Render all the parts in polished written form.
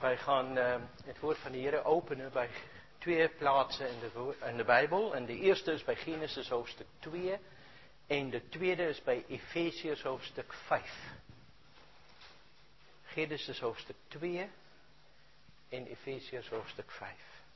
Wij gaan het woord van de Heer openen bij 2 plaatsen in de Bijbel. En de eerste is bij Genesis hoofdstuk 2. En de tweede is bij Efesiërs hoofdstuk 5. Genesis hoofdstuk 2 en Efesiërs hoofdstuk 5.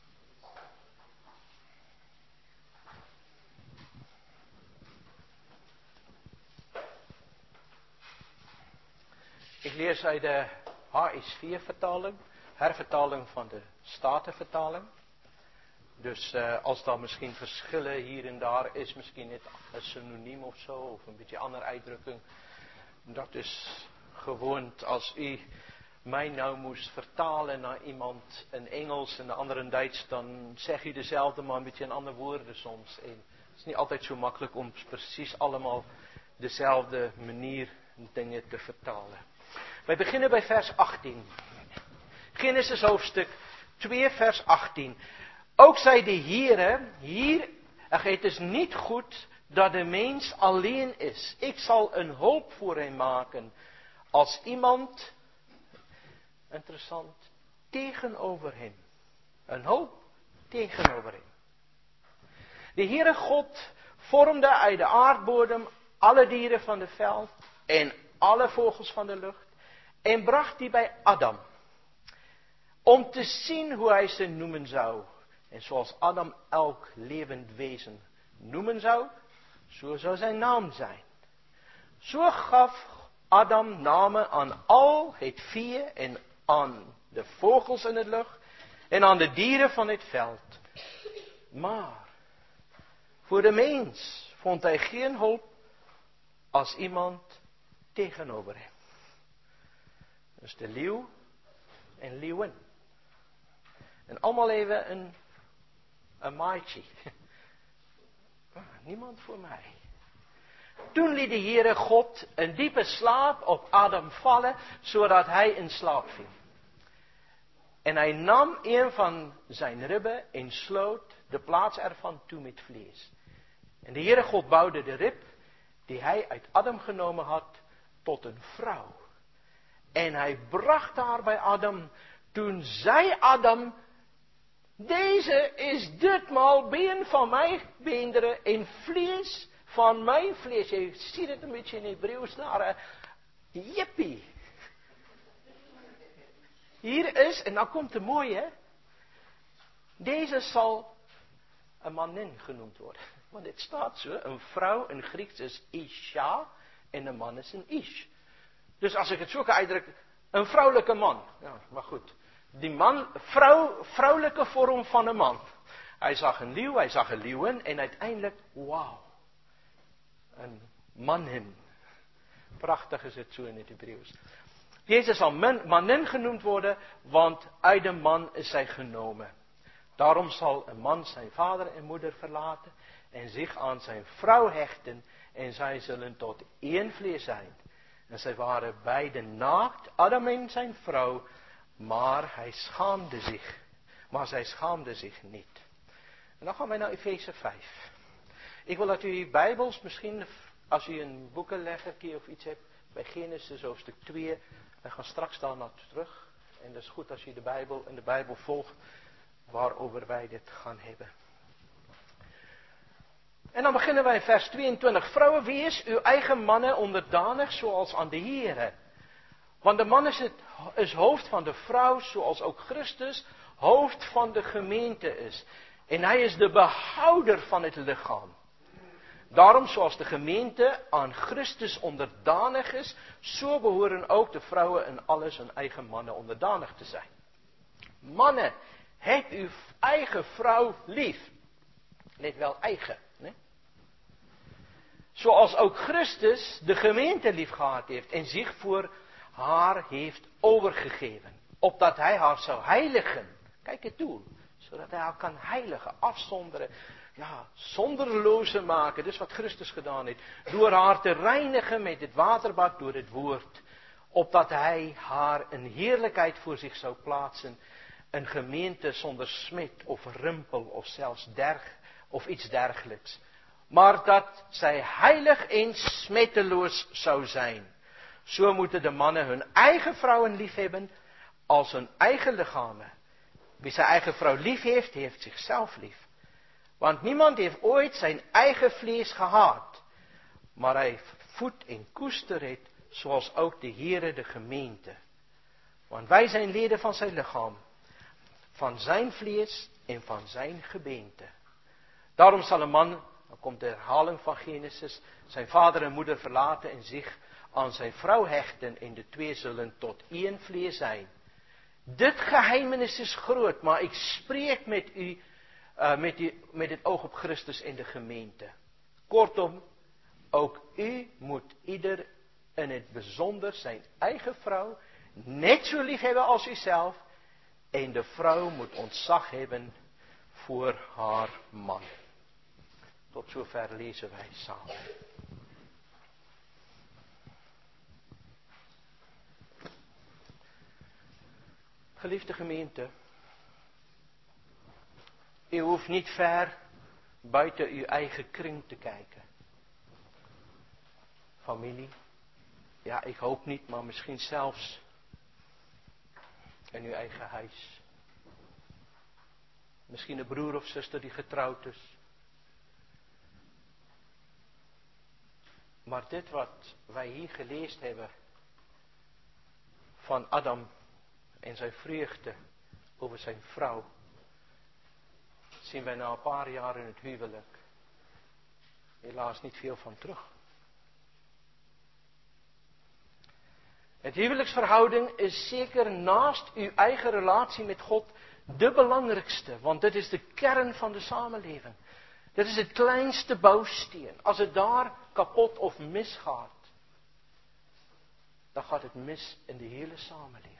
Ik lees uit de HSV-vertaling, hervertaling van de Statenvertaling. Dus als daar misschien verschillen hier en daar is, misschien net een synoniem of zo, of een beetje andere uitdrukking. Dat is gewoon als u mij nou moest vertalen naar iemand in Engels en de ander in Duits, dan zeg u dezelfde, maar een beetje in andere woorden soms. En het is niet altijd zo makkelijk om precies allemaal dezelfde manier dingen te vertalen. Wij beginnen bij vers 18. Genesis hoofdstuk 2 vers 18. Ook zei de Heere, het is niet goed dat de mens alleen is. Ik zal een hulp voor hem maken. Als iemand, interessant, tegenover hem. Een hulp tegenover hem. De Heere God vormde uit de aardbodem alle dieren van het veld en alle vogels van de lucht. En bracht die bij Adam. Om te zien hoe hij ze noemen zou. En zoals Adam elk levend wezen noemen zou, zo zou zijn naam zijn. Zo gaf Adam namen aan al het vee en aan de vogels in de lucht en aan de dieren van het veld. Maar voor de mens vond hij geen hulp als iemand tegenover hem. Dus de leeuw en leeuwin. En allemaal even een maatje. Niemand voor mij. Toen liet de Heere God een diepe slaap op Adam vallen, zodat hij in slaap viel. En hij nam een van zijn ribben en sloot de plaats ervan toe met vlees. En de Heere God bouwde de rib, die hij uit Adam genomen had, tot een vrouw. En hij bracht haar bij Adam. Toen zei Adam, deze is ditmaal been van mijn beenderen en vlees van mijn vlees. Je ziet het een beetje in Hebreeuws naar. Jippie. Hier is, en dan komt het mooie. Deze zal een manin genoemd worden. Want het staat zo, een vrouw in Grieks is isha en een man is een ish. Dus als ik het zo ga uitdrukken, een vrouwelijke man. Ja, maar goed. Die man, vrouwelijke vorm van een man. Hij zag een leeuw, hij zag een leeuwin en uiteindelijk, wauw. Een manin. Prachtig is het zo in het Hebreeuws. Jezus zal manin genoemd worden, want uit de man is zij genomen. Daarom zal een man zijn vader en moeder verlaten en zich aan zijn vrouw hechten en zij zullen tot één vlees zijn. En zij waren beide naakt, Adam en zijn vrouw, maar zij schaamde zich niet. En dan gaan wij naar Efeze 5. Ik wil dat u Bijbels, misschien als u een boekenleggertje of iets hebt, bij Genesis hoofdstuk 2, wij gaan straks daar naartoe terug. En dat is goed als u de Bijbel volgt, waarover wij dit gaan hebben. En dan beginnen wij in vers 22. Vrouwen, wees uw eigen mannen onderdanig, zoals aan de Heere. Want de man is hoofd van de vrouw, zoals ook Christus hoofd van de gemeente is. En hij is de behouder van het lichaam. Daarom, zoals de gemeente aan Christus onderdanig is, zo behoren ook de vrouwen in alles hun eigen mannen onderdanig te zijn. Mannen, heb uw eigen vrouw lief. Let wel eigen, né? Zoals ook Christus de gemeente lief gehad heeft en zich voor haar heeft overgegeven. Opdat hij haar zou heiligen. Kijk het doel. Zodat hij haar kan heiligen, afzonderen. Ja, zonderloze maken. Dus wat Christus gedaan heeft. Door haar te reinigen met het waterbad, door het woord. Opdat hij haar een heerlijkheid voor zich zou plaatsen. Een gemeente zonder smet of rimpel of zelfs of iets dergelijks. Maar dat zij heilig en smetteloos zou zijn. Zo moeten de mannen hun eigen vrouwen liefhebben als zijn eigen lichamen. Wie zijn eigen vrouw lief heeft, heeft zichzelf lief. Want niemand heeft ooit zijn eigen vlees gehaat. Maar hij voedt en koestert het, zoals ook de Heere de gemeente. Want wij zijn leden van zijn lichaam. Van zijn vlees en van zijn gebeente. Daarom zal een man, dan komt de herhaling van Genesis, zijn vader en moeder verlaten en zich aan zijn vrouw hechten. En de twee zullen tot één vlees zijn. Dit geheimenis is groot, maar ik spreek met u, met het oog op Christus en de gemeente. Kortom, ook u moet ieder in het bijzonder zijn eigen vrouw net zo lief hebben als uzelf. En de vrouw moet ontzag hebben voor haar man. Tot zover lezen wij samen. Geliefde gemeente, u hoeft niet ver buiten uw eigen kring te kijken. Familie, ja, ik hoop niet, maar misschien zelfs in uw eigen huis. Misschien een broer of zuster die getrouwd is. Maar dit wat wij hier gelezen hebben van Adam en zijn vreugde over zijn vrouw, zien wij na een paar jaar in het huwelijk helaas niet veel van terug. Het huwelijksverhouding is zeker naast uw eigen relatie met God de belangrijkste, want dit is de kern van de samenleving. Dit is het kleinste bouwsteen. Als het daar kapot of misgaat, dan gaat het mis in de hele samenleving.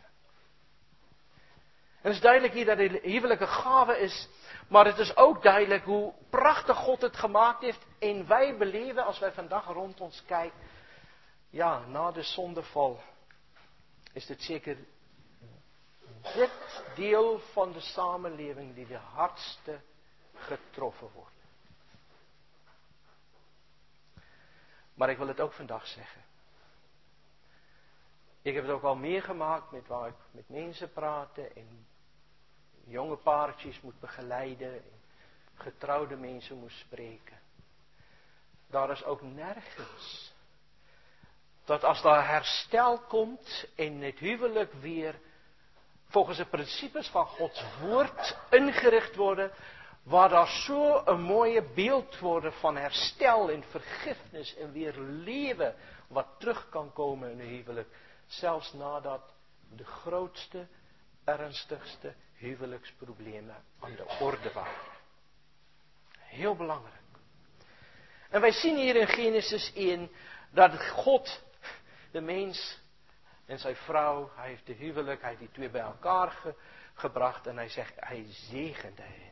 Het is duidelijk hier dat de huwelijke gave is, maar het is ook duidelijk hoe prachtig God het gemaakt heeft. En wij beleven, als wij vandaag rond ons kijken, ja, na de zondeval, is het zeker dit deel van de samenleving die de hardste getroffen wordt. Maar ik wil het ook vandaag zeggen. Ik heb het ook al meegemaakt met waar ik met mensen praten en jonge paartjes moet begeleiden en getrouwde mensen moet spreken. Daar is ook nergens dat als daar herstel komt en het huwelijk weer volgens de principes van Gods woord ingericht worden, waar daar zo een mooie beeld worden van herstel en vergifnis en weer leven wat terug kan komen in een huwelijk. Zelfs nadat de grootste, ernstigste huwelijksproblemen aan de orde waren. Heel belangrijk. En wij zien hier in Genesis 1 dat God, de mens en zijn vrouw, hij heeft de huwelijk, hij heeft die twee bij elkaar gebracht en hij zegt, hij zegende hen.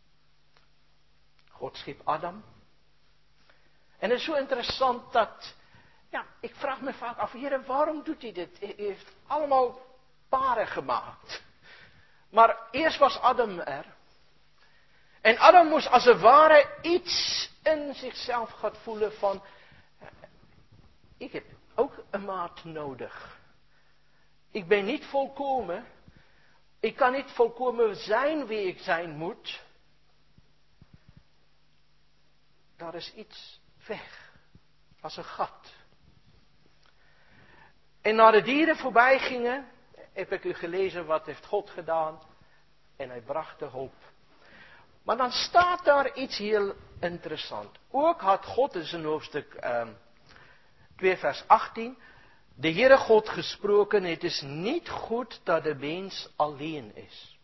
God schiep Adam. En het is zo interessant dat, ja, ik vraag me vaak af, Heer, waarom doet hij dit? Hij heeft allemaal paren gemaakt. Maar eerst was Adam er. En Adam moest als het ware iets in zichzelf gaan voelen van, ik heb ook een maat nodig. Ik ben niet volkomen. Ik kan niet volkomen zijn wie ik zijn moet. Daar is iets weg. Als een gat. En na de dieren voorbij gingen, heb ik u gelezen wat heeft God gedaan. En hij bracht de hulp. Maar dan staat daar iets heel interessants. Ook had God, dus in hoofdstuk 2 vers 18. De Heere God gesproken, het is niet goed dat de mens alleen is.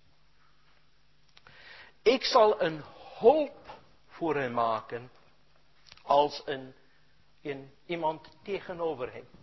Ik zal een hulp voor hem maken als iemand tegenover hem.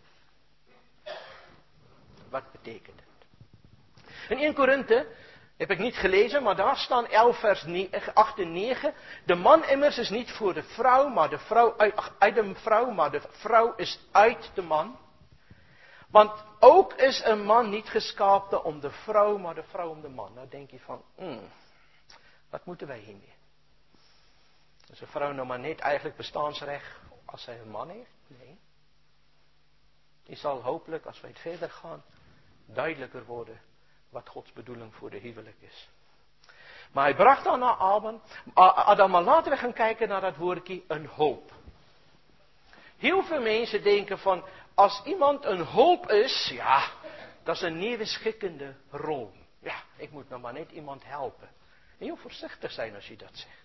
Wat betekent het? In 1 Korinthe heb ik niet gelezen, maar daar staan 11 vers 8 en 9. De man immers is niet voor de vrouw, maar de vrouw uit de vrouw, maar de vrouw is uit de man. Want ook is een man niet geschapen om de vrouw, maar de vrouw om de man. Nou denk je van, wat moeten wij hiermee? Is een vrouw nou maar net eigenlijk bestaansrecht als zij een man heeft? Nee. Die zal hopelijk, als wij het verder gaan, duidelijker worden wat Gods bedoeling voor de huwelijk is. Maar hij bracht dan naar Adam, maar laten we gaan kijken naar dat woordje, een hoop. Heel veel mensen denken van, als iemand een hoop is, ja, dat is een nieuwe schikkende rol. Ja, ik moet nou maar net iemand helpen. En heel voorzichtig zijn als je dat zegt.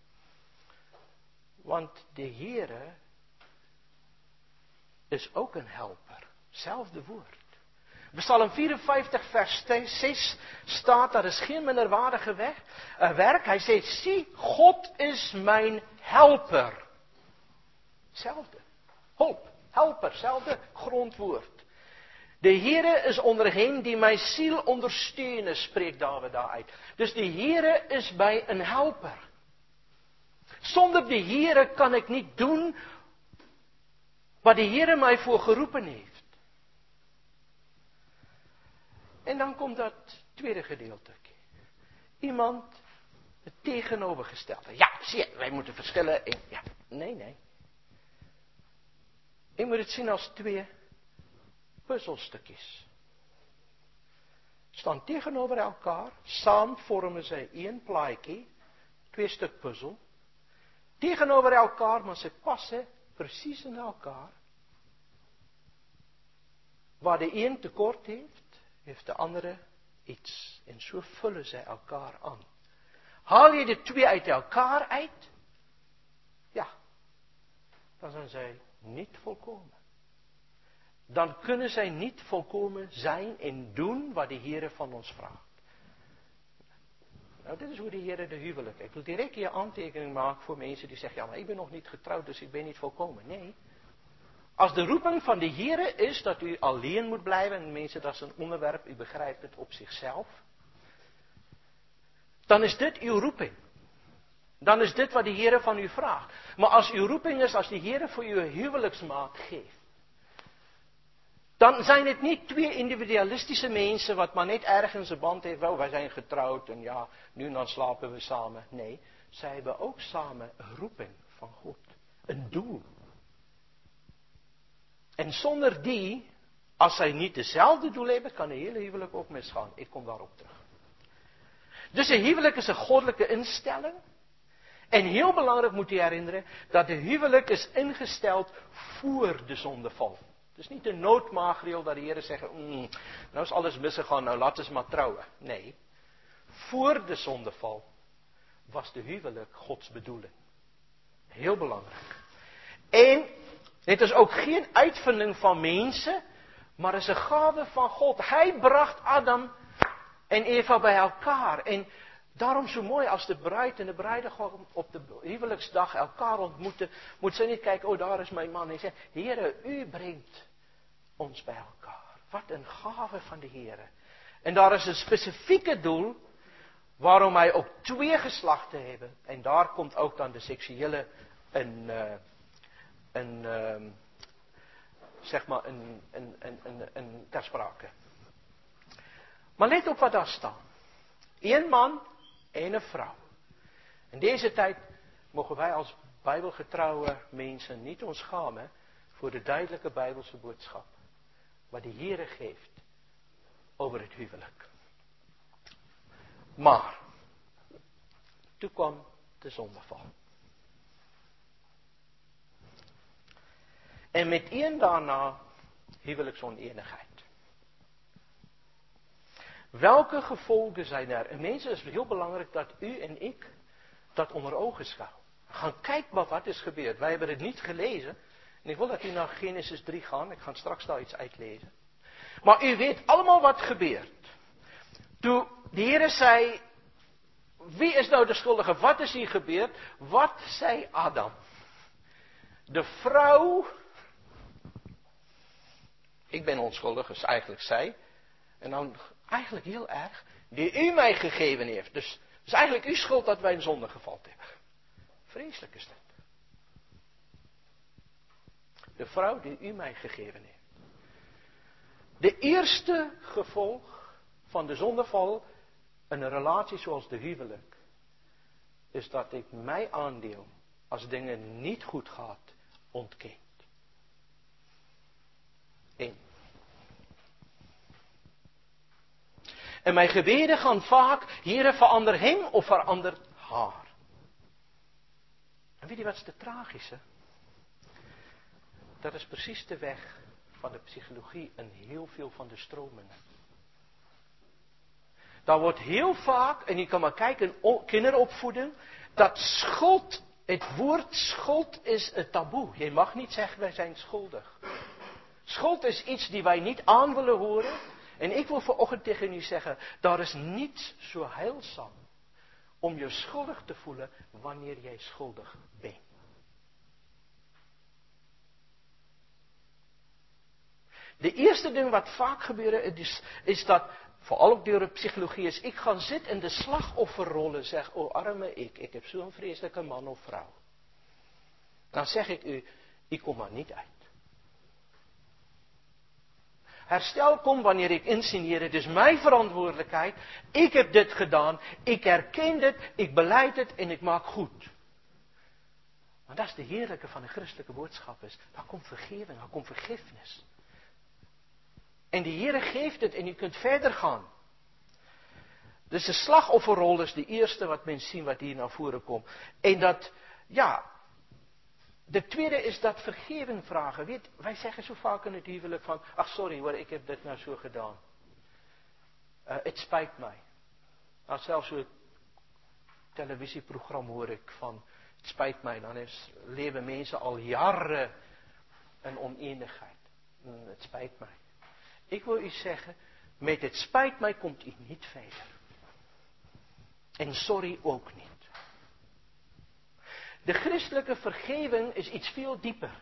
Want de Heere is ook een helper. Zelfde woord. Psalm 54 vers 6 staat, dat is geen minderwaardige werk. Hij zegt, zie, God is mijn helper. Zelfde. Hulp, helper, zelfde grondwoord. De Heere is onder hen die mijn ziel ondersteunen, spreekt David daaruit. Dus de Heere is mij een helper. Zonder de Heere kan ik niet doen waar de Heere mij voor geroepen heeft. En dan komt dat tweede gedeelte. Iemand het tegenovergestelde. Ja, zie je, wij moeten verschillen in... Ja, nee. Je moet het zien als twee puzzelstukjes. Staan tegenover elkaar. Samen vormen zij één plaatje. Twee stuk puzzel. Tegenover elkaar, maar ze passen precies in elkaar. Waar de een tekort heeft de andere iets. En zo vullen zij elkaar aan. Haal je de twee uit elkaar uit? Ja. Dan zijn zij niet volkomen. Dan kunnen zij niet volkomen zijn en doen wat de Heere van ons vraagt. Nou, dit is hoe de Heere de huwelijk. Ik wil direct hier aantekening maken voor mensen die zeggen, ja, maar ik ben nog niet getrouwd, dus ik ben niet volkomen. Nee. Als de roeping van de Heere is dat u alleen moet blijven, en mensen, dat is een onderwerp, u begrijpt het op zichzelf. Dan is dit uw roeping. Dan is dit wat de Heere van u vraagt. Maar als uw roeping is, als de Heere voor u een huwelijksmaat geeft, dan zijn het niet twee individualistische mensen, wat maar net ergens een band heeft, wel, wij zijn getrouwd en ja, nu en dan slapen we samen. Nee, zij hebben ook samen een roeping van God. Een doel. En zonder die, als zij niet dezelfde doel hebben, kan de hele huwelijk ook misgaan. Ik kom daarop terug. Dus een huwelijk is een goddelijke instelling. En heel belangrijk moet je herinneren, dat de huwelijk is ingesteld voor de zondeval. Het is niet een noodmaatregel dat de Heer zegt, nou is alles misgegaan, nou laten ze maar trouwen. Nee, voor de zondeval was de huwelijk Gods bedoeling. Heel belangrijk. En het is ook geen uitvinding van mensen, maar het is een gave van God. Hij bracht Adam en Eva bij elkaar. En daarom zo mooi als de bruid en de bruidegom op de huwelijksdag elkaar ontmoeten, moet ze niet kijken, oh daar is mijn man. En zeggen, Heere, u brengt ons bij elkaar. Wat een gave van de Heere. En daar is een specifieke doel, waarom hij ook twee geslachten hebben. En daar komt ook dan de seksuele ter sprake. Maar let op wat daar staat. 1 man en een vrouw. In deze tijd mogen wij als bijbelgetrouwe mensen niet ons schamen voor de duidelijke bijbelse boodschap. Wat de Heere geeft over het huwelijk. Maar, toen kwam de zondeval. En meteen daarna huwelijksoneenigheid. Welke gevolgen zijn er? En mensen, het is heel belangrijk dat u en ik dat onder ogen schouwen. Gaan kijken wat is gebeurd. Wij hebben het niet gelezen. En ik wil dat u naar Genesis 3 gaan. Ik ga straks daar iets uitlezen. Maar u weet allemaal wat gebeurt. Toen de Heer zei, wie is nou de schuldige? Wat is hier gebeurd? Wat zei Adam? De vrouw, ik ben onschuldig, dus eigenlijk zij. En dan eigenlijk heel erg, die u mij gegeven heeft. Dus het is eigenlijk uw schuld dat wij in zonde gevald hebben. Vreselijk is dat. De vrouw die u mij gegeven heeft. De eerste gevolg van de zondeval in een relatie zoals de huwelijk, is dat ik mijn aandeel, als dingen niet goed gaat, ontkent. 1. En mijn gebeden gaan vaak, Here, verander hem of verander haar. En weet je wat is de tragische? Dat is precies de weg van de psychologie en heel veel van de stromingen. Daar wordt heel vaak, en je kan maar kijken in kinderopvoeding, dat schuld, het woord schuld is een taboe. Je mag niet zeggen wij zijn schuldig. Schuld is iets die wij niet aan willen horen. En ik wil vanochtend tegen u zeggen, daar is niets zo heilzaam om je schuldig te voelen wanneer jij schuldig bent. De eerste ding wat vaak gebeurt is dat, vooral ook door de psychologie, is ik ga zitten in de slachtofferrollen zeg, oh arme ik heb zo'n vreselijke man of vrouw. Dan zeg ik u, ik kom maar niet uit. Herstel komt wanneer ik insinieer, het is mijn verantwoordelijkheid, ik heb dit gedaan, ik herken dit, ik beleid het en ik maak goed. Maar dat is de heerlijke van de christelijke boodschap is, daar komt vergeving, daar komt vergiffenis. En de Heer geeft het en je kunt verder gaan. Dus de slachtofferrol is de eerste wat mensen zien wat hier naar voren komt. En dat, ja, de tweede is dat vergeving vragen. Weet, wij zeggen zo vaak in het huwelijk van, ach sorry hoor, ik heb dit nou zo gedaan. Het spijt mij. Nou, zelfs zo'n televisieprogramma hoor ik van, het spijt mij. Dan leven mensen al jaren in oneenigheid. Het spijt mij. Ik wil u zeggen, met het spijt mij komt u niet verder. En sorry ook niet. De christelijke vergeving is iets veel dieper.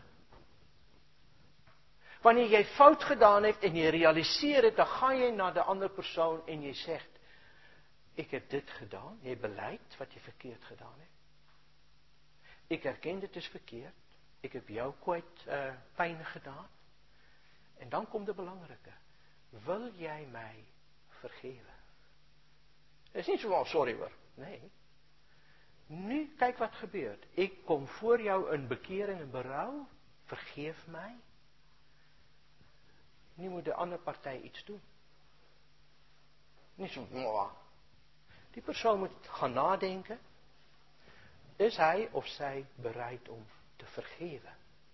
Wanneer jij fout gedaan hebt en je realiseert het, dan ga je naar de andere persoon en je zegt, ik heb dit gedaan. Je belijdt wat je verkeerd gedaan hebt. Ik erken dit is verkeerd. Ik heb jou kwijt pijn gedaan. En dan komt de belangrijke. Wil jij mij vergeven? Het is niet zo, sorry hoor. Nee. Nu, kijk wat gebeurt. Ik kom voor jou een bekering, een berouw. Vergeef mij. Nu moet de andere partij iets doen. Niet zo, mwah. Die persoon moet gaan nadenken. Is hij of zij bereid om te vergeven?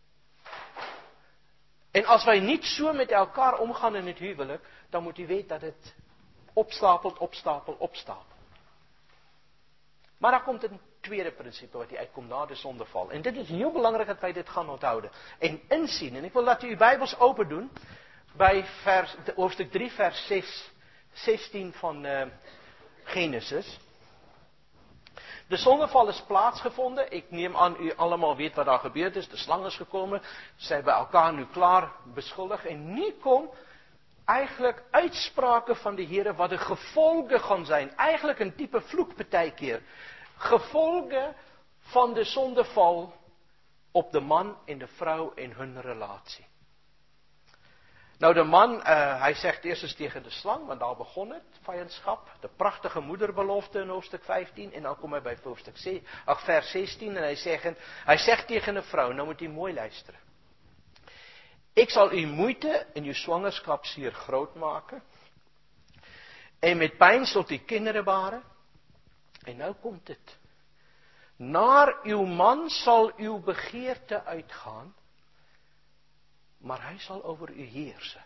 En als wij niet zo met elkaar omgaan in het huwelijk, dan moet u weten dat het opstapelt. Maar dan komt een tweede principe wat die uitkomt na de zondeval. En dit is heel belangrijk dat wij dit gaan onthouden. En inzien. En ik wil dat u uw Bijbels open doen. Bij hoofdstuk 3 vers 16 van Genesis. De zondeval is plaatsgevonden. Ik neem aan u allemaal weet wat daar gebeurd is. De slang is gekomen. Ze hebben elkaar nu klaar beschuldigd. En nu komt eigenlijk uitspraken van de Heer wat de gevolgen gaan zijn. Eigenlijk een type vloekpartijkeer. Gevolgen van de zondeval op de man en de vrouw in hun relatie. Nou, de man, hij zegt eerst eens tegen de slang, want daar begon het, vijandschap. De prachtige moederbelofte in hoofdstuk 15. En dan komt hij bij vers 16 en hij zegt tegen de vrouw, nou moet u mooi luisteren. Ik zal uw moeite in uw zwangerschap zeer groot maken. En met pijn zult u kinderen baren. En nou komt het. Naar uw man zal uw begeerte uitgaan. Maar hij zal over u heersen.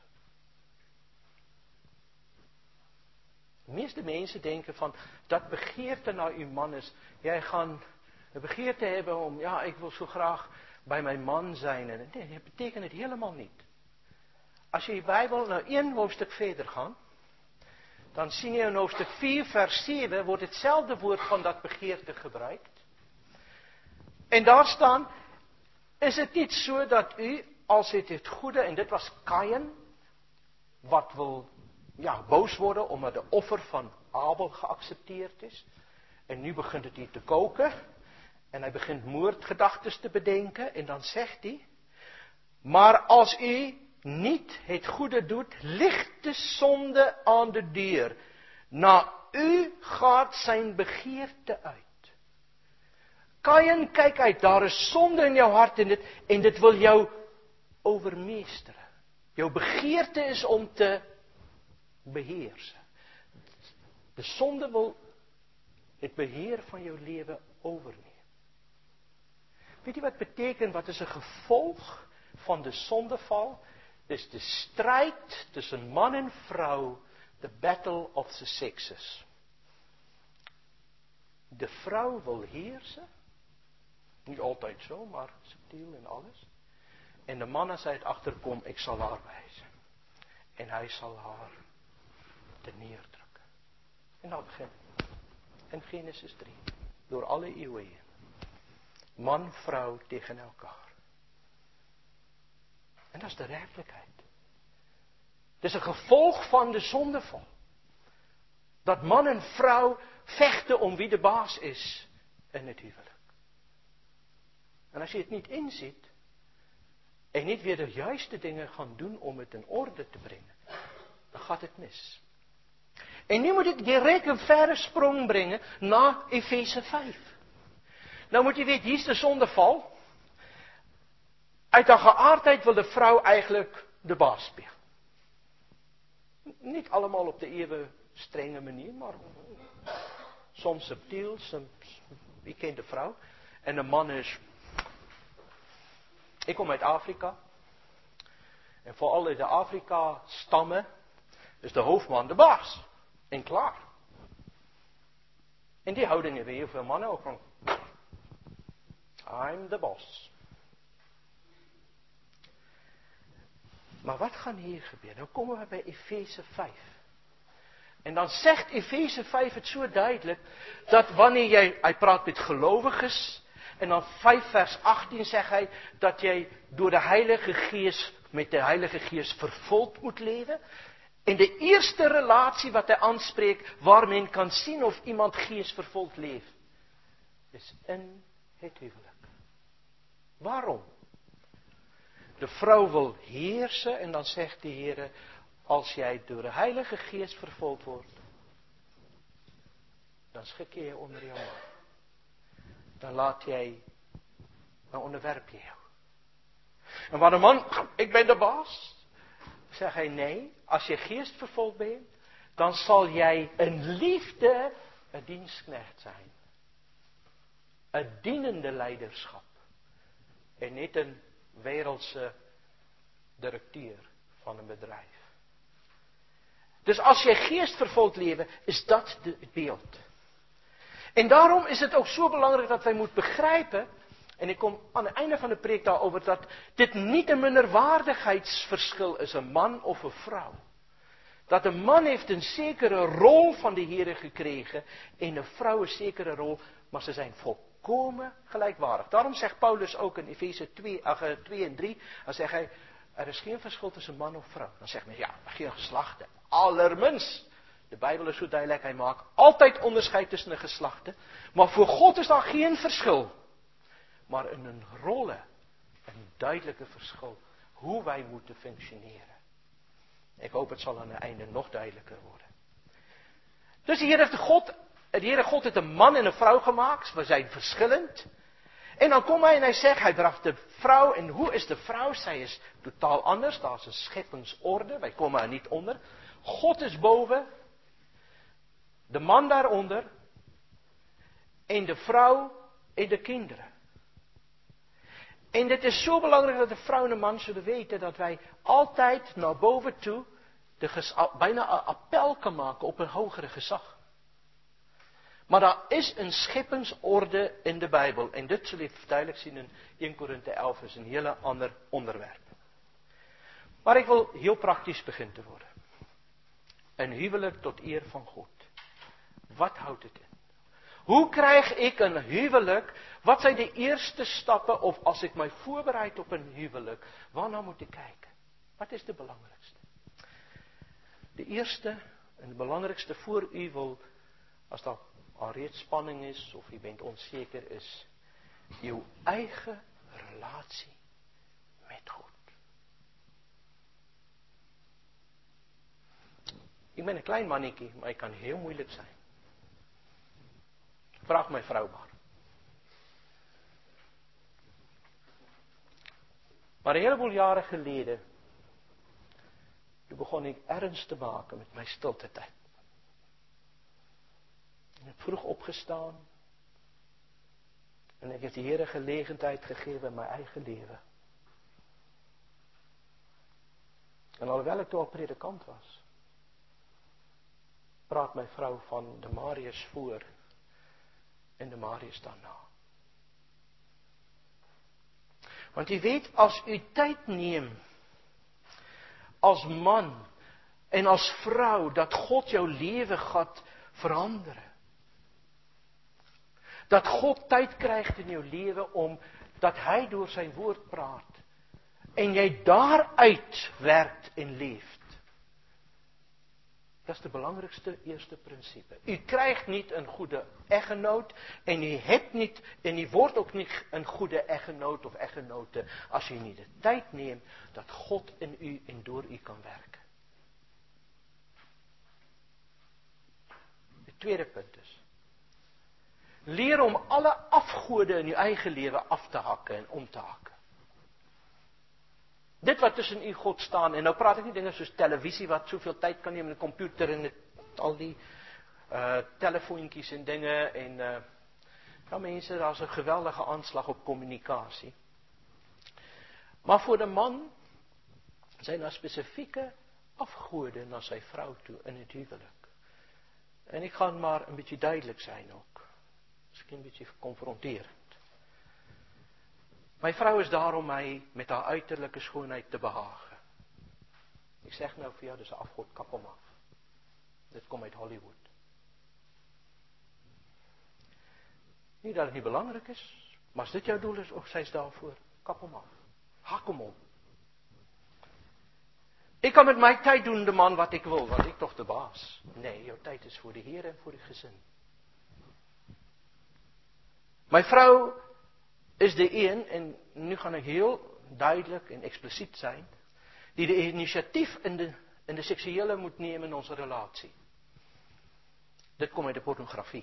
De meeste mensen denken van, dat begeerte naar uw man is, jij gaat een begeerte hebben om, ja, ik wil zo graag bij mijn man zijn. En nee, dat betekent het helemaal niet. Als je je Bijbel naar 1 hoofdstuk verder gaat, dan zie je in hoofdstuk 4 vers 7 wordt hetzelfde woord van dat begeerte gebruikt. En daar staan, is het niet zo dat u, als het goede, en dit was Kaïn, wat wil boos worden omdat de offer van Abel geaccepteerd is. En nu begint het hier te koken. En hij begint moordgedachten te bedenken. En dan zegt hij, maar als u niet het goede doet, ligt de zonde aan de deur. Na u gaat zijn begeerte uit. Kaïn, kijk uit, daar is zonde in jouw hart en dit wil jou overmeesteren. Jouw begeerte is om te beheersen. De zonde wil het beheer van jouw leven overnemen. Weet je wat betekent? Wat is een gevolg van de zondeval? Dus de strijd tussen man en vrouw. The battle of the sexes. De vrouw wil heersen. Niet altijd zo, maar subtiel in alles. En de man, als hij het achterkomt, ik zal haar wijzen. En hij zal haar te neerdrukken. En dan begint het. In Genesis 3. Door alle eeuwen heen. Man, vrouw tegen elkaar. En dat is de werkelijkheid. Het is een gevolg van de zondeval. Dat man en vrouw vechten om wie de baas is in het huwelijk. En als je het niet inziet. En niet weer de juiste dingen gaan doen om het in orde te brengen. Dan gaat het mis. En nu moet ik direct een verre sprong brengen naar Efeze 5. Nou moet je weten, hier is de zondeval. Uit de geaardheid wil de vrouw eigenlijk de baas spelen. Niet allemaal op de even strenge manier, maar soms subtiel, soms, wie kent de vrouw? En de man is... Ik kom uit Afrika. En voor alle de Afrika-stammen is de hoofdman de baas. En klaar. En die houding hebben heel veel mannen ook van. I'm the boss. Maar wat gaat hier gebeuren? Dan komen we bij Efeze 5. En dan zegt Efeze 5 het zo duidelijk. Dat wanneer hij praat met gelovigen. En dan 5 vers 18 zegt hij. Dat jij door de Heilige Geest. Met de Heilige Geest vervuld moet leven. In de eerste relatie wat hij aanspreekt. Waar men kan zien of iemand geestvervuld leeft. Is in het huwelijk. Waarom? De vrouw wil heersen. En dan zegt de Heer. Als jij door de Heilige Geest vervuld wordt. Dan schik je je onder jouw man. Dan dan onderwerp je jou. En waar de man, ik ben de baas. Zeg hij nee, als je geest vervuld bent. Dan zal jij in liefde een dienstknecht zijn. Een dienende leiderschap. En niet een wereldse directeur van een bedrijf. Dus als je geest vervuld leven, is dat het beeld. En daarom is het ook zo belangrijk dat wij moeten begrijpen. En ik kom aan het einde van de preek daarover dat dit niet een minderwaardigheidsverschil is, een man of een vrouw. Dat een man heeft een zekere rol van de Heer gekregen en een vrouw een zekere rol, maar ze zijn volkomen gelijkwaardig. Daarom zegt Paulus ook in Efeze 2 en 3, dan zegt hij, er is geen verschil tussen man of vrouw. Dan zegt men, ja, geen geslachten, allerminst. De Bijbel is zo duidelijk, hij maakt altijd onderscheid tussen de geslachten. Maar voor God is daar geen verschil. Maar in een rollen, een duidelijke verschil, hoe wij moeten functioneren. Ik hoop het zal aan het einde nog duidelijker worden. Dus de Heere God heeft een man en een vrouw gemaakt, we zijn verschillend. En dan komt hij en hij zegt, hij bracht de vrouw, en hoe is de vrouw? Zij is totaal anders, dat is een scheppingsorde, wij komen er niet onder. God is boven, de man daaronder, en de vrouw en de kinderen. En het is zo belangrijk dat de vrouw en de man zullen weten dat wij altijd naar boven toe bijna een appel kan maken op een hogere gezag. Maar er is een scheppingsorde in de Bijbel. En dit zul je duidelijk zien in 1 Korinthe 11, is een hele ander onderwerp. Maar ik wil heel praktisch beginnen te worden. Een huwelijk tot eer van God. Wat houdt het in? Hoe krijg ik een huwelijk? Wat zijn de eerste stappen? Of als ik mij voorbereid op een huwelijk, waarnaar moet ik kijken? Wat is de belangrijkste? De eerste en de belangrijkste voor u wil, als dat al reeds spanning is of u bent onzeker, is uw eigen relatie met God. Ik ben een klein mannetje, maar ik kan heel moeilijk zijn. Vraag mijn vrouw maar. Maar een heleboel jaren geleden, toen begon ik ernst te maken met mijn stilte tijd. vroeg opgestaan. En ik heb die Here gelegenheid gegeven in mijn eigen leven. En alhoewel ik toen al predikant was, praat mijn vrouw van de Marius voor en de Marius daarna. Want u weet, als u tijd neemt, als man en als vrouw, dat God jouw leven gaat veranderen. Dat God tijd krijgt in jouw leven omdat Hij door zijn woord praat. En jij daaruit werkt en leeft. Dat is het belangrijkste eerste principe. U krijgt niet een goede echtgenoot en u hebt niet en u wordt ook niet een goede echtgenoot of echtgenote als u niet de tijd neemt dat God in u en door u kan werken. Het tweede punt is: leer om alle afgoden in uw eigen leven af te hakken en om te hakken. Dit wat tussen u en God staan, en nou praat ik niet dingen zoals televisie, wat zoveel tijd kan nemen, een computer en al die telefoontjies en dingen. En ja mensen, dat is een geweldige aanslag op communicatie. Maar voor de man zijn er specifieke afgoden naar zijn vrouw toe in het huwelijk. En ik ga maar een beetje duidelijk zijn ook. Misschien een beetje confronterend. Mijn vrouw is daar om mij met haar uiterlijke schoonheid te behagen. Ik zeg nou voor jou, dat is een afgod, kap hem af. Dit komt uit Hollywood. Niet dat het niet belangrijk is, maar als dit jouw doel is, of zij is daarvoor, kap hem af. Hak hem om. Ik kan met mijn tijd doen de man wat ik wil, want ik toch de baas. Nee, jouw tijd is voor de Heer en voor de gezin. Mijn vrouw is de een, en nu ga ik heel duidelijk en expliciet zijn, die de initiatief in de seksuele moet nemen in onze relatie. Dit komt uit de pornografie.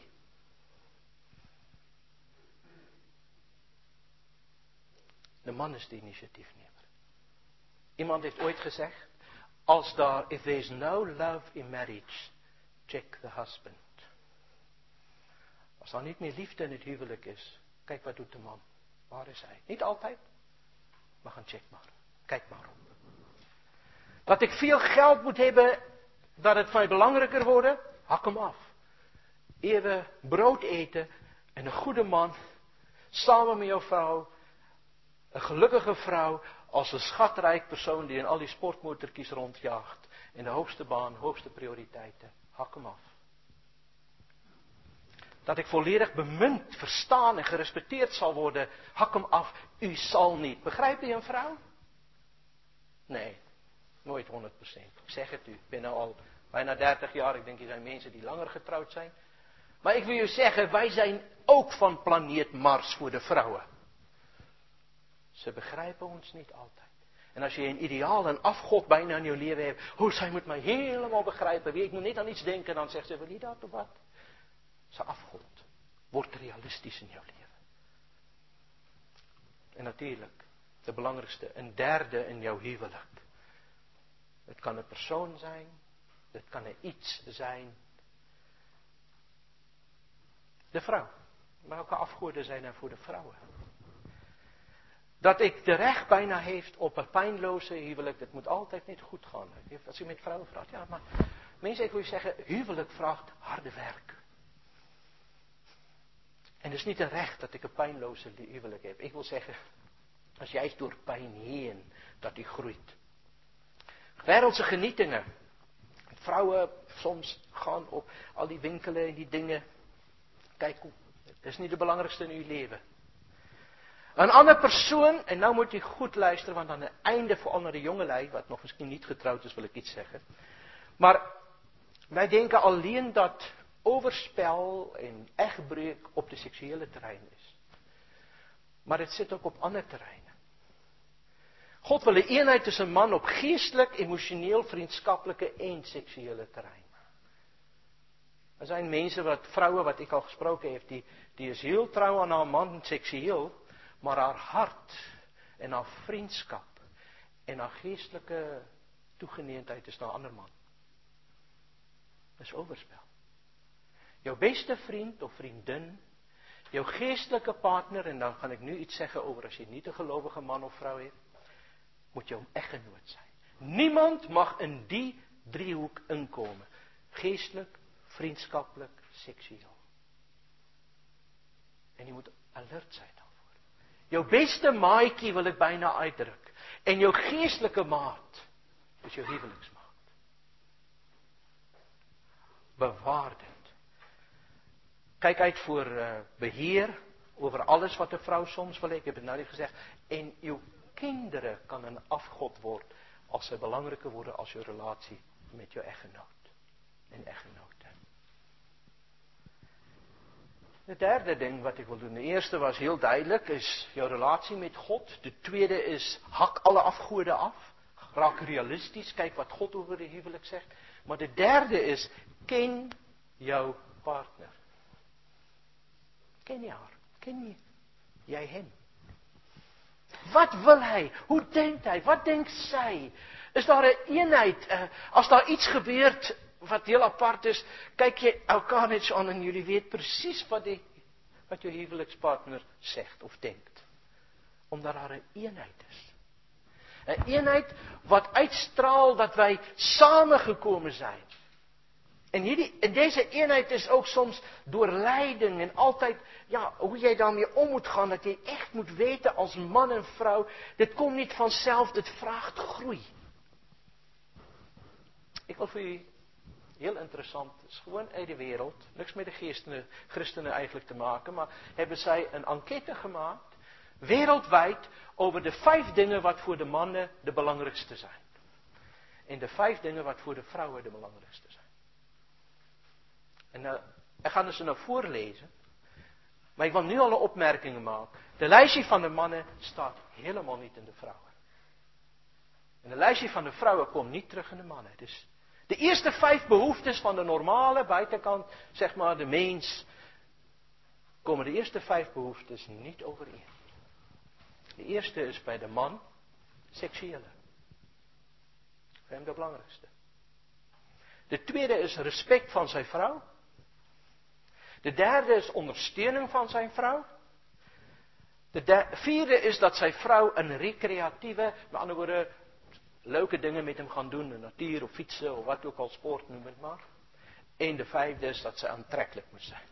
De man is de initiatiefnemer. Iemand heeft ooit gezegd, if there is no love in marriage, check the husband. Als er niet meer liefde in het huwelijk is, kijk wat doet de man. Waar is hij? Niet altijd, maar gaan check maar. Kijk maar op. Dat ik veel geld moet hebben, dat het veel belangrijker wordt, hak hem af. Even brood eten en een goede man, samen met jouw vrouw, een gelukkige vrouw, als een schatrijk persoon die in al die sportmotortjes rondjaagt, in de hoogste baan, hoogste prioriteiten, hak hem af. Dat ik volledig bemind, verstaan en gerespecteerd zal worden, hak hem af, u zal niet. Begrijpt u een vrouw? Nee, nooit 100%. Ik zeg het u, ik ben nu al bijna 30 jaar, ik denk er zijn mensen die langer getrouwd zijn. Maar ik wil u zeggen, wij zijn ook van planeet Mars voor de vrouwen. Ze begrijpen ons niet altijd. En als je een ideaal, een afgod bijna in je leven hebt, zij moet mij helemaal begrijpen. Ik moet niet aan iets denken, dan zegt ze, wil je dat of wat? Ze afgod. Word realistisch in jouw leven. En natuurlijk, de belangrijkste, een derde in jouw huwelijk. Het kan een persoon zijn, het kan een iets zijn. De vrouw. Welke afgoden zijn er voor de vrouwen? Dat ik de recht bijna heeft op een pijnloze huwelijk, dat moet altijd niet goed gaan. Als u met vrouwen vraagt, ja maar, mensen, ik wil je zeggen, huwelijk vraagt harde werk. En het is niet een recht dat ik een pijnloze huwelijk heb. Ik wil zeggen, als jij door pijn heen, dat die groeit. Wereldse genietingen. Vrouwen soms gaan op al die winkelen en die dingen. Kijk, dat is niet de belangrijkste in uw leven. Een andere persoon, en nou moet u goed luisteren, want aan het einde, vooral naar de jongelui, wat nog misschien niet getrouwd is, wil ik iets zeggen. Maar wij denken alleen dat overspel en echtbreuk op de seksuele terrein is. Maar het zit ook op andere terreinen. God wil een eenheid tussen man op geestelijk, emotioneel, vriendschappelijke en seksuele terrein. Er zijn mensen, vrouwen wat ik al gesproken heb, die is heel trouw aan haar man seksueel, maar haar hart en haar vriendschap en haar geestelijke toegeneendheid is naar een ander man. Dat is overspel. Jou beste vriend of vriendin, jou geestelike partner, en dan gaan ek nu iets zeggen over as jy nie 'n gelowige man of vrou het, moet jou eggenoot zijn. Niemand mag in die driehoek inkomen. Geestelik, vriendskaplik, seksueel. En jy moet alert zijn daarvoor. Jou beste maatjie wil ek byna uitdruk. En jou geestelike maat is jou huweliksmaat. Bewaar dit. Kyk uit voor beheer over alles wat 'n vrou soms wil hê. Ek heb het nou net gesê. En jou kindere kan 'n afgod word als sy belangriker word as jou relasie met jou eggenoot en eggenote. De derde ding wat ek wil doen, de eerste was heel duidelik, is jou relatie met God. De tweede is, hak alle afgode af. Raak realisties, kyk wat God over die huwelik sê. Maar de derde is, ken jou partner. Ken jy haar? Ken jy hem? Wat wil hy? Hoe denkt hy? Wat denkt sy? Is daar 'n eenheid? As daar iets gebeurt wat heel apart is, kyk jy elkaar net so aan en jullie weet presies wat jou huwelikspartner zegt of denkt. Omdat daar 'n eenheid is. 'n Eenheid wat uitstraal dat wij samengekomen zijn. En deze eenheid is ook soms door leiding en altijd, ja, hoe jij daarmee om moet gaan, dat je echt moet weten als man en vrouw, dit komt niet vanzelf, dit vraagt groei. Ik wil voor u, heel interessant, het is gewoon uit de wereld, niks met de christenen eigenlijk te maken, maar hebben zij een enquête gemaakt, wereldwijd, over de 5 dingen wat voor de mannen de belangrijkste zijn. En de 5 dingen wat voor de vrouwen de belangrijkste zijn. En ik ga ze nou voorlezen. Maar ik wil nu al een opmerking maken. De lijstje van de mannen staat helemaal niet in de vrouwen. En de lijstje van de vrouwen komt niet terug in de mannen. Dus de eerste 5 behoeftes van de normale buitenkant, zeg maar de mens, komen de eerste 5 behoeftes niet overeen. De eerste is bij de man seksuele. Voor hem de belangrijkste. De tweede is respect van zijn vrouw. De derde is ondersteuning van zijn vrouw. De vierde is dat zijn vrouw een recreatieve, met andere woorden, leuke dingen met hem gaan doen, in de natuur of fietsen of wat ook al, sport, noem het maar. En de vijfde is dat ze aantrekkelijk moet zijn.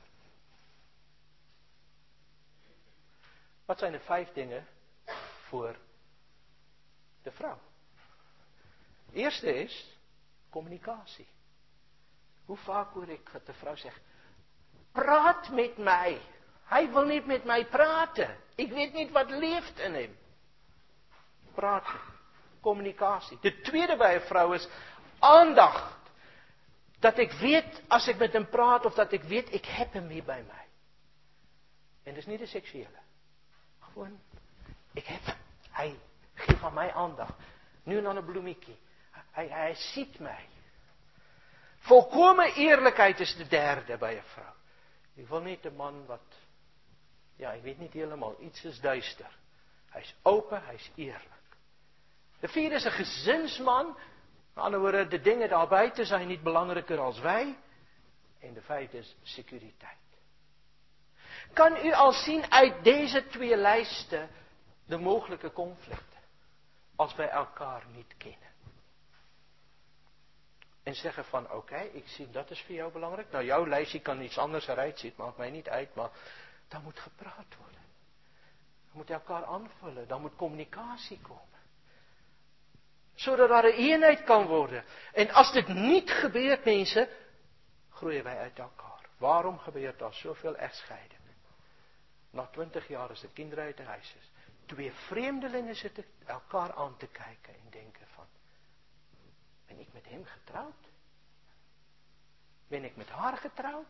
Wat zijn de 5 dingen voor de vrouw? De eerste is communicatie. Hoe vaak hoor ik dat de vrouw zegt, praat met mij. Hij wil niet met mij praten. Ik weet niet wat leeft in hem. Praten. Communicatie. De tweede bij een vrouw is aandacht. Dat ik weet, als ik met hem praat, of dat ik weet, ik heb hem hier bij mij. En dat is niet de seksuele. Gewoon, ik heb hem. Hij geeft aan mij aandacht. Nu en dan een bloemiekje. Hij ziet mij. Volkomen eerlijkheid is de derde bij een vrouw. Ik wil niet de man wat, ja, ik weet niet helemaal, iets is duister. Hij is open, hij is eerlijk. De vierde is een gezinsman. Met andere woorden, de dingen daarbuiten zijn niet belangrijker als wij. En de vijfde is securiteit. Kan u al zien uit deze 2 lijsten de mogelijke conflicten. Als wij elkaar niet kennen. En zeggen van, oké, ik zie dat is voor jou belangrijk. Nou, jouw lijstje kan iets anders eruit zien, maakt mij niet uit. Maar dan moet gepraat worden. Dan moet elkaar aanvullen. Dan moet communicatie komen. Zodat er een eenheid kan worden. En als dit niet gebeurt, mensen, groeien wij uit elkaar. Waarom gebeurt er zoveel echtscheidingen? Na 20 jaar is de kinderen uit de huis. 2 vreemdelingen zitten elkaar aan te kijken en denken van, ben ik met hem getrouwd? Ben ik met haar getrouwd?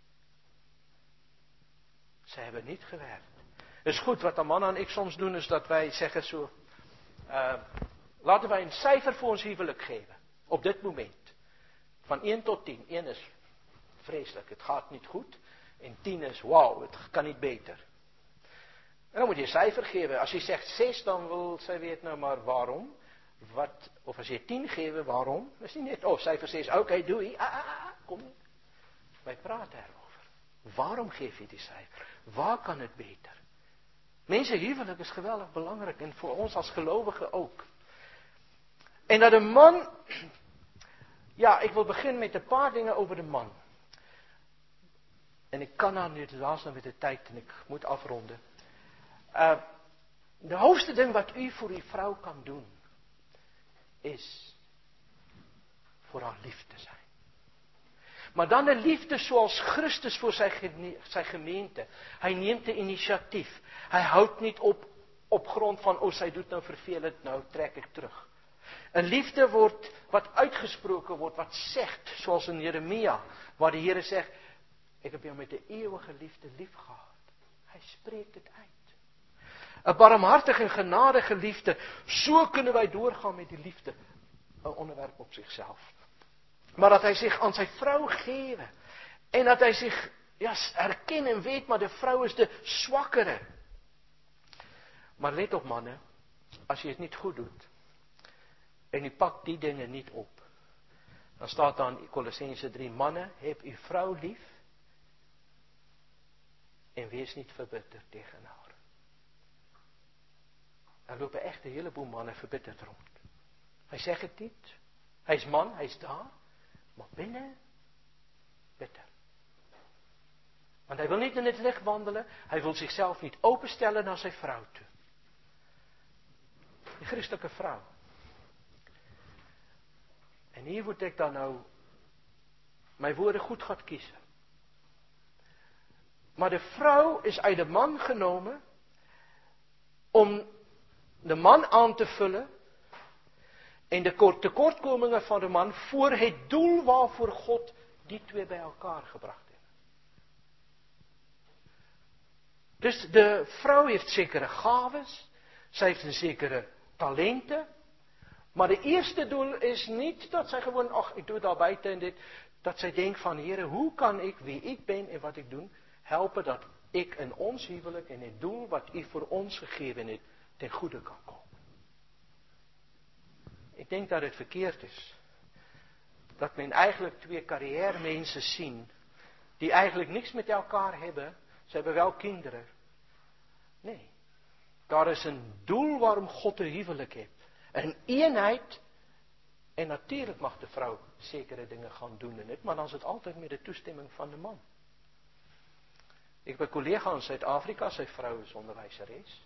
Ze hebben niet gewerkt. Het is goed, wat de man en ik soms doen, is dat wij zeggen zo, laten wij een cijfer voor ons huwelijk geven. Op dit moment. Van 1 tot 10. 1 is vreselijk, het gaat niet goed. En 10 is, wauw, het kan niet beter. En dan moet je een cijfer geven. Als je zegt 6, dan wil zij weten, nou maar waarom. Of als je 10 geeft, waarom? Dat is niet net, cijfer 6, oké, doei. Kom. Wij praten erover. Waarom geef je die cijfer? Waar kan het beter? Mensen, huwelijk is geweldig belangrijk. En voor ons als gelovigen ook. En dat een man... Ja, ik wil beginnen met een paar dingen over de man. En ik kan nou nu helaas nog met de tijd en ik moet afronden. De hoogste ding wat u voor uw vrouw kan doen, is voor haar lief te zijn. Maar dan een liefde zoals Christus voor zijn gemeente. Hij neemt de initiatief. Hij houdt niet op grond van, zij doet nou vervelend, nou trek ik terug. Een liefde wordt, wat uitgesproken wordt, wat zegt, zoals in Jeremia, waar de Heer zegt, ik heb jou met de eeuwige liefde lief gehad. Hij spreekt het uit. Een barmhartige en genadige liefde, zo kunnen wij doorgaan met die liefde. Een onderwerp op zichzelf. Maar dat hij zich aan zijn vrouw geeft. En dat hij zich herkent en weet, maar de vrouw is de zwakkere. Maar let op mannen, als je het niet goed doet. En u pakt die dingen niet op. Dan staat dan in Kolossenzen 3, mannen, heb uw vrouw lief. En wees niet verbitterd tegen haar. Er lopen echt een heleboel mannen verbitterd rond. Hij zegt het niet. Hij is man, hij is daar. Maar binnen, bitter. Want hij wil niet in het licht wandelen. Hij wil zichzelf niet openstellen naar zijn vrouw toe. Die christelijke vrouw. En hier moet ik dan nou mijn woorden goed gaan kiezen. Maar de vrouw is uit de man genomen om de man aan te vullen en de tekortkomingen van de man voor het doel waarvoor God die twee bij elkaar gebracht heeft. Dus de vrouw heeft zekere gaves, zij heeft een zekere talenten, maar de eerste doel is niet dat zij gewoon, ik doe het al buiten en dit, dat zij denkt van, Heere, hoe kan ik, wie ik ben en wat ik doe, helpen dat ik in ons huwelijk en het doel wat u voor ons gegeven heeft, ten goede kan komen. Ik denk dat het verkeerd is. Dat men eigenlijk twee carrière-mensen zien, die eigenlijk niks met elkaar hebben. Ze hebben wel kinderen. Nee. Daar is een doel waarom God de huwelijk heeft. Een eenheid. En natuurlijk mag de vrouw zekere dingen gaan doen in het, maar dan is het altijd met de toestemming van de man. Ik heb een collega in Zuid-Afrika, zijn vrouw is onderwijzeres.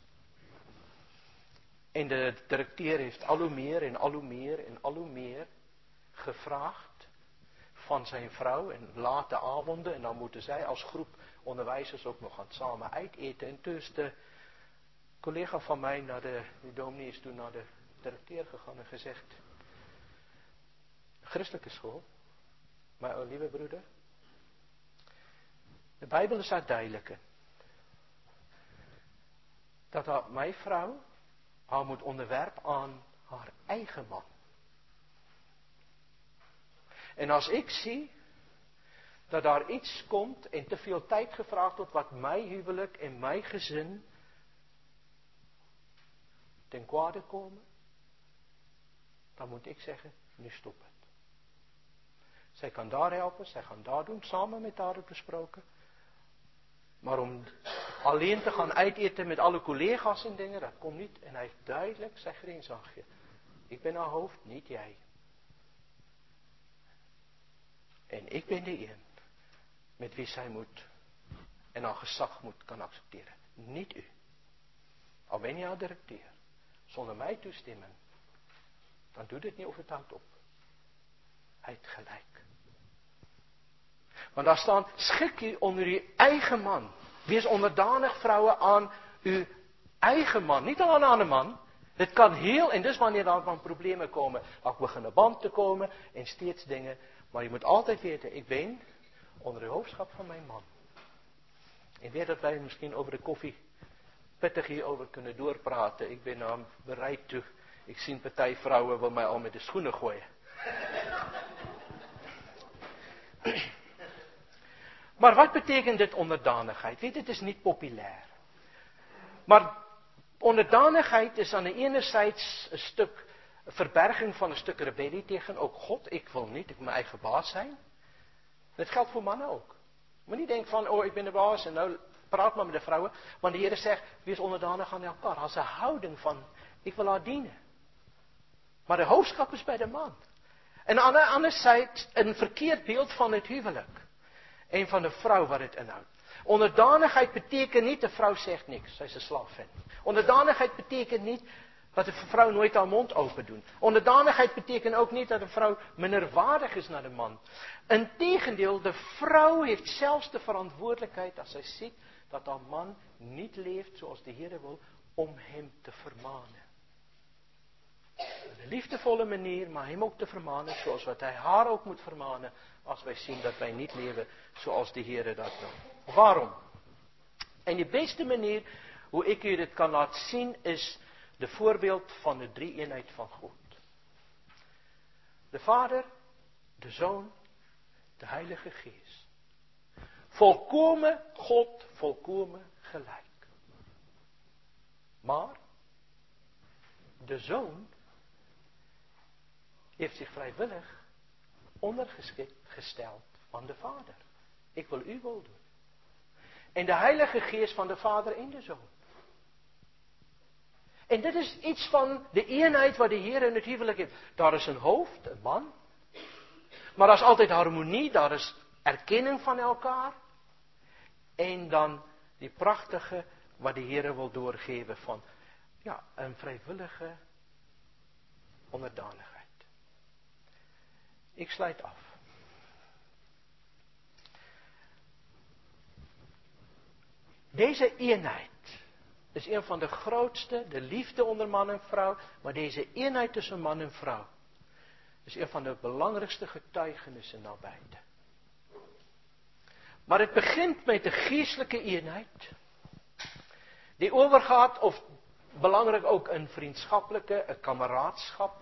En de directeur heeft al hoe meer en al hoe meer en al hoe meer gevraagd van zijn vrouw. En late avonden, en dan moeten zij als groep onderwijzers ook nog gaan samen uiteten. En toen is de collega van mij, die dominee is toen naar de directeur gegaan en gezegd, christelijke school, maar lieve broeder, de Bijbel is daar duidelijk in. Dat mijn vrouw haar moet onderwerpen aan haar eigen man. En als ik zie dat daar iets komt en te veel tijd gevraagd wordt wat mijn huwelijk en mijn gezin ten kwade komen, dan moet ik zeggen, nu stop het. Zij kan daar helpen, zij gaan daar doen, samen met haar besproken. Maar om alleen te gaan uiteten met alle collega's en dingen, dat komt niet. En hij heeft duidelijk zijn grens aangegeven. Ik ben haar hoofd, niet jij. En ik ben de een met wie zij moet en haar gezag kan accepteren. Niet u. Al ben je haar directeur. Zonder mij toestemmen. Dan doet het niet of het houdt op. Hij heeft gelijk. Want daar staan, schik u onder uw eigen man. Wees onderdanig vrouwen aan uw eigen man. Niet aan een andere man. Het kan heel, en dus wanneer er dan problemen komen, ook beginnen band te komen en steeds dingen. Maar je moet altijd weten, ik ben onder de hoofdschap van mijn man. Ik weet dat wij misschien over de koffie pittig hierover kunnen doorpraten. Ik ben nou bereid toe. Ik zie partijvrouwen wil mij al met de schoenen gooien. Maar wat betekent dit onderdanigheid? Weet, het is niet populair. Maar onderdanigheid is aan de ene zijde een stuk verberging van een stuk rebellie tegen ook God. Ik wil niet, ik wil mijn eigen baas zijn. Dat geldt voor mannen ook. Moet niet denken van, oh ik ben de baas en nou praat maar met de vrouwen. Want de Heer zegt, wees onderdanig aan elkaar. Als een houding van, ik wil haar dienen. Maar de hoofdschap is bij de man. En aan de andere zijde een verkeerd beeld van het huwelijk. En van de vrouw waar het inhoudt. Onderdanigheid betekent niet, de vrouw zegt niks, zij is een slavin. Onderdanigheid betekent niet dat de vrouw nooit haar mond open doet. Onderdanigheid betekent ook niet dat de vrouw minderwaardig is naar de man. Integendeel, de vrouw heeft zelfs de verantwoordelijkheid als zij ziet dat haar man niet leeft zoals de Heer wil, om hem te vermanen. Op een liefdevolle manier, maar hem ook te vermanen, zoals wat hij haar ook moet vermanen, als wij zien dat wij niet leven zoals de Heer dat wil. Waarom? En de beste manier hoe ik u dit kan laten zien, is de voorbeeld van de drie-eenheid van God. De Vader, de Zoon, de Heilige Geest. Volkomen God, volkomen gelijk. Maar de Zoon heeft zich vrijwillig ondergeschikt gesteld van de Vader. Ik wil uw wil doen. En de Heilige Geest van de Vader en de Zoon. En dit is iets van de eenheid wat de Heer in het huwelijk heeft. Daar is een hoofd, een man. Maar daar is altijd harmonie, daar is erkenning van elkaar. En dan die prachtige wat de Heer wil doorgeven van een vrijwillige onderdanigheid. Ik sluit af. Deze eenheid is een van de grootste, de liefde onder man en vrouw, maar deze eenheid tussen man en vrouw is een van de belangrijkste getuigenissen naar buiten. Maar het begint met de geestelijke eenheid, die overgaat, of belangrijk ook een vriendschappelijke, een kameraadschap,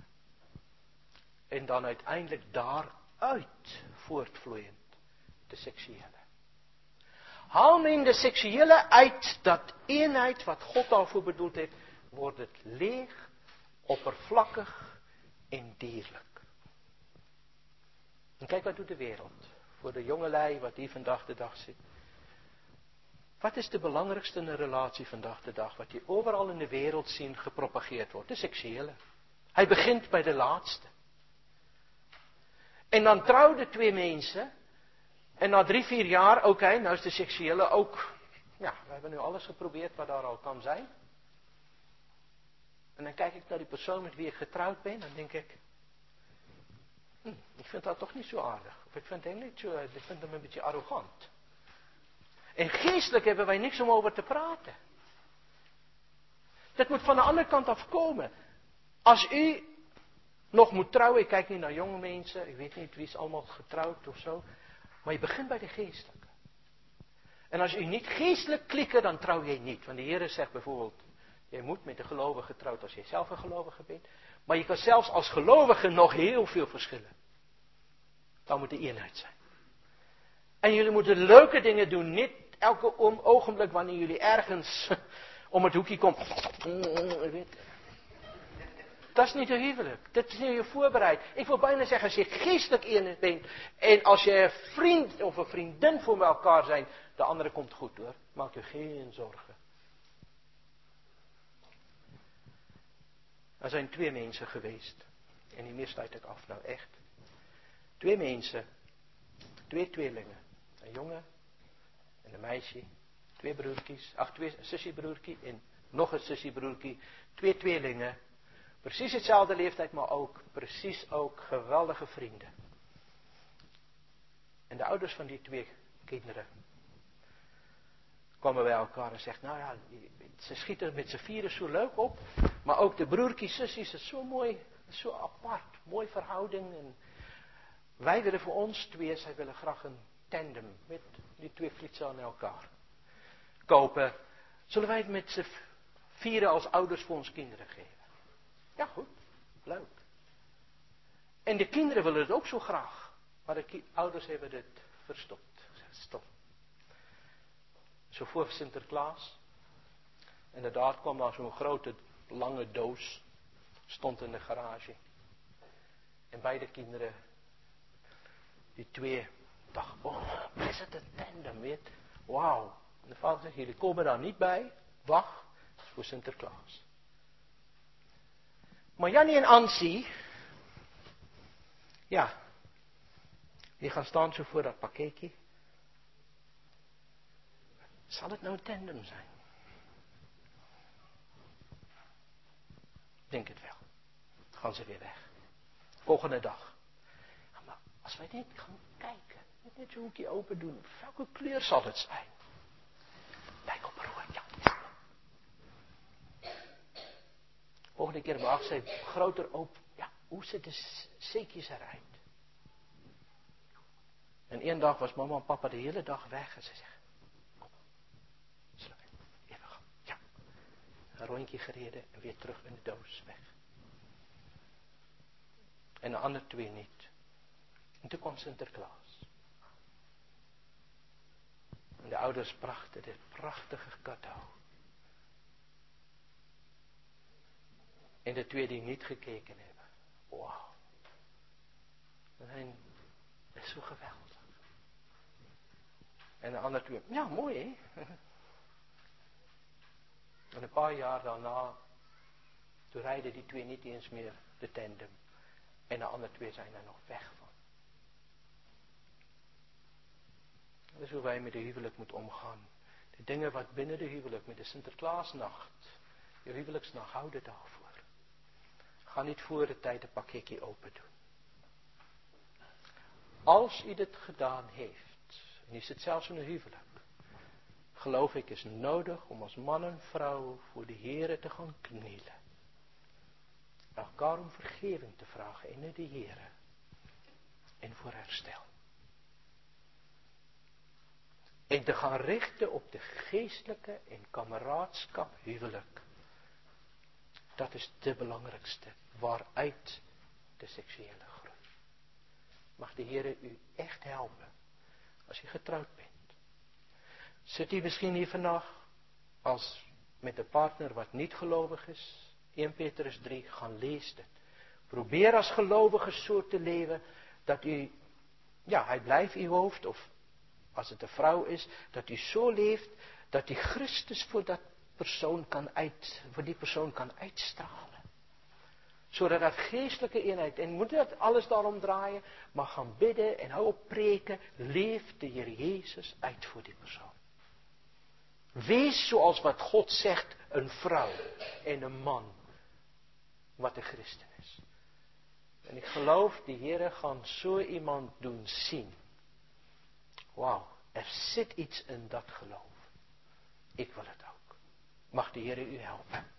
en dan uiteindelijk daaruit voortvloeiend de seksuele. Haal men de seksuele uit dat eenheid wat God daarvoor bedoeld heeft, wordt het leeg, oppervlakkig en dierlijk. En kijk wat doet de wereld. Voor de jongelui wat hier vandaag de dag zit. Wat is de belangrijkste in een relatie vandaag de dag? Wat je overal in de wereld ziet gepropageerd wordt. De seksuele. Hij begint bij de laatste. En dan trouwen twee mensen. En na 3-4 jaar, oké, nou is de seksuele ook. Ja, we hebben nu alles geprobeerd wat daar al kan zijn. En dan kijk ik naar die persoon met wie ik getrouwd ben. Dan denk ik. Ik vind dat toch niet zo aardig. Of ik vind hem niet zo, ik vind hem een beetje arrogant. En geestelijk hebben wij niks om over te praten. Dat moet van de andere kant afkomen. Als u nog moet trouwen, ik kijk niet naar jonge mensen, ik weet niet wie is allemaal getrouwd of zo. Maar je begint bij de geestelijke. En als u niet geestelijk klikt, dan trouw je niet. Want de Heer zegt bijvoorbeeld, je moet met de gelovige trouwen als je zelf een gelovige bent. Maar je kan zelfs als gelovige nog heel veel verschillen. Dan moet de eenheid zijn. En jullie moeten leuke dingen doen. Niet elke ogenblik wanneer jullie ergens om het hoekje komt. Dat is niet een huwelijk. Dat is niet je voorbereid. Ik wil bijna zeggen, als je geestelijk eenheid bent. En als je een vriend of een vriendin voor elkaar zijn. De andere komt goed hoor. Maak je geen zorgen. Er zijn 2 mensen geweest. En hiermee sluit ik af. Nou echt. 2 mensen. 2 tweelingen. Een jongen en een meisje. 2 broertjes. 2 zussiebroertjes en nog een zussiebroertje. 2 tweelingen. Precies hetzelfde leeftijd, maar ook precies ook geweldige vrienden. En de ouders van die 2 kinderen kwamen bij elkaar en zeggen, nou ja, ze schieten met z'n vieren zo leuk op. Maar ook de broertjes, zusjes, het is zo mooi, zo apart. Mooie verhouding. En wij willen voor ons 2, zij willen graag een tandem met die 2 flitsen aan elkaar kopen. Zullen wij het met z'n vieren als ouders voor ons kinderen geven? Ja goed, leuk. En de kinderen willen het ook zo graag. Maar de ouders hebben het verstopt. Stop. Zo voor Sinterklaas. Inderdaad kwam daar zo'n grote lange doos. Stond in de garage. En beide kinderen, die 2 dacht, oh, is het een tandem, weet. Wauw. En de vader zegt, jullie komen daar niet bij. Wacht, dat is voor Sinterklaas. Maar Jannie en Ansie, ja, die gaan staan zo voor dat pakketje. Zal het nou een tandem zijn? Denk het wel. Dan gaan ze weer weg. Volgende dag. Ja, maar als wij dit gaan kijken, net zo'n hoekje open doen, welke kleur zal het zijn? Kijk op een rood, ja. Volgende keer mag ze groter open. Ja, hoe ziet de zeekjes eruit? En één dag was mama en papa de hele dag weg en ze zeggen, kom, even gaan. Ja, een rondje gereden en weer terug in de doos weg. En de andere twee niet. En toen kwam Sinterklaas. En de ouders brachten dit prachtige cadeau. En de twee die niet gekeken hebben. Wauw. En dat is zo geweldig. En de andere twee, ja mooi hè. En een paar jaar daarna, toen rijden die twee niet eens meer de tandem. En de andere twee zijn er nog weg van. Dat is hoe wij met de huwelijk moeten omgaan. De dingen wat binnen de huwelijk, met de Sinterklaasnacht, je huwelijksnacht, hou de dag voor. Ga niet voor de tijd een pakketje open doen. Als u dit gedaan heeft, en u zit zelfs in een huwelijk, geloof ik is nodig om als man en vrouw voor de Heere te gaan knielen. Elkaar om vergeving te vragen in de Heere. En voor herstel. En te gaan richten op de geestelijke en kameraadschap huwelijk. Dat is de belangrijkste. Waaruit de seksuele groei. Mag de Heere u echt helpen. Als je getrouwd bent. Zit u misschien hier vandaag als met een partner wat niet gelovig is. 1 Petrus 3, gaan lezen. Probeer als gelovige zo te leven dat u, ja, hij blijft uw hoofd. Of als het een vrouw is, dat u zo leeft dat u Christus voor die persoon kan uitstralen. Zodat dat geestelijke eenheid, en moet dat alles daarom draaien, maar gaan bidden en hou op preken, leef de Heer Jezus uit voor die persoon. Wees zoals wat God zegt, een vrouw en een man, wat de christen is. En ik geloof, de Heer gaat zo iemand doen zien. Wauw, er zit iets in dat geloof. Ik wil het ook. Mag de Heer u helpen.